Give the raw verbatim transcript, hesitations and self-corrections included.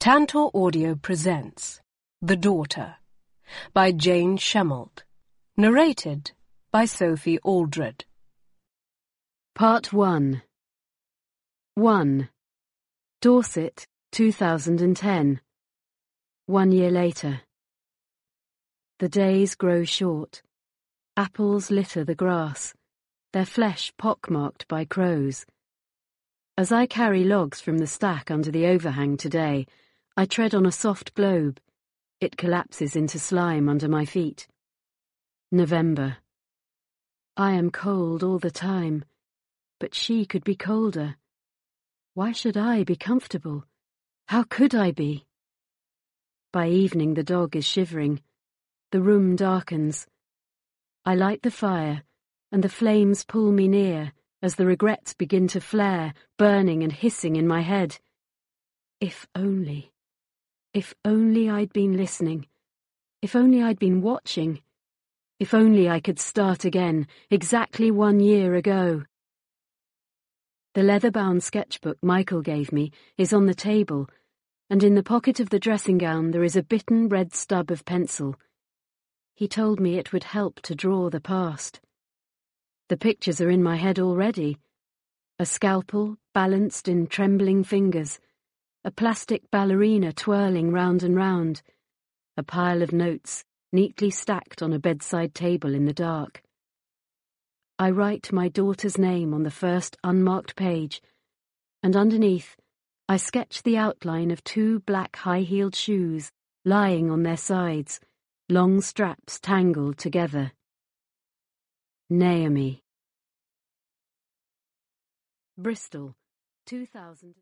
Tantor Audio presents The Daughter by Jane Shemalt, narrated by Sophie Aldred. Part one. one. Dorset, two thousand ten. One year later. The days grow short. Apples litter the grass, their flesh pockmarked by crows. As I carry logs from the stack under the overhang today, I tread on a soft globe. It collapses into slime under my feet. November. I am cold all the time, but she could be colder. Why should I be comfortable? How could I be? By evening the dog is shivering. The room darkens. I light the fire, and the flames pull me near as the regrets begin to flare, burning and hissing in my head. If only, if only I'd been listening, if only I'd been watching, if only I could start again, exactly one year ago. The leather-bound sketchbook Michael gave me is on the table, and in the pocket of the dressing gown there is a bitten red stub of pencil. He told me it would help to draw the past. The pictures are in my head already. A scalpel balanced in trembling fingers, a plastic ballerina twirling round and round, a pile of notes neatly stacked on a bedside table in the dark. I write my daughter's name on the first unmarked page, and underneath I sketch the outline of two black high-heeled shoes lying on their sides, long straps tangled together. Naomi. Bristol, two thousand.